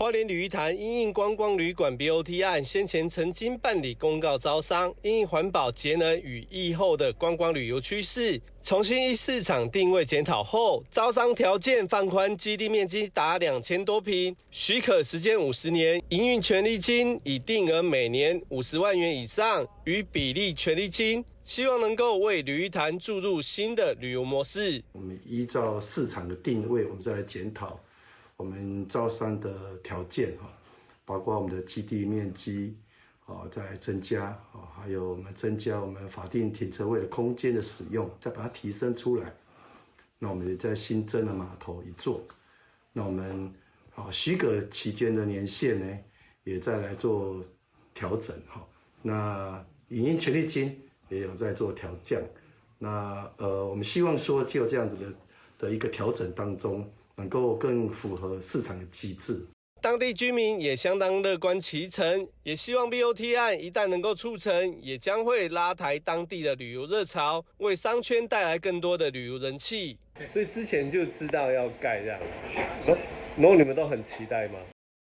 花莲鲤鱼潭因应观光旅馆 BOT 案，先前曾经办理公告招商，因应环保节能与疫后的观光旅游趋势，重新依市场定位检讨后，招商条件放宽，基地面积达2000多坪，许可时间50年，营运权利金以定额每年50万元以上与比例权利金，希望能够为鲤鱼潭注入新的旅游模式。 我们依照市场的定位，我们再来检讨我们招商的条件包括我们的基地面积再增加还有我们增加我们法定停车位的空间的使用，再把它提升出来。那我们也在新增的码头一座。那我们许可期间的年限呢，也再来做调整那营运权利金也有在做调降。那我们希望说，就这样子的一个调整当中，能够更符合市场的机制。 当地居民也相当乐观其成，也希望 BOT 案一旦能够促成，也将会拉抬当地的旅游热潮，为商圈带来更多的旅游人气。所以之前就知道要盖这样，然后你们都很期待吗？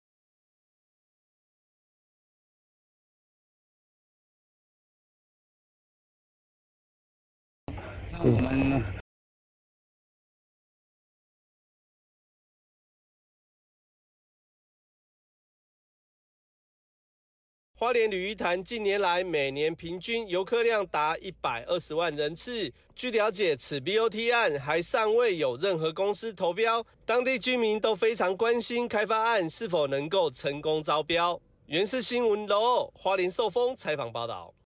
我们花莲鲤鱼潭近年来每年平均游客量达120万人次。据了解，此 BOT 案还尚未有任何公司投标，当地居民都非常关心开发案是否能够成功招标。原视新闻花莲寿丰采访报道。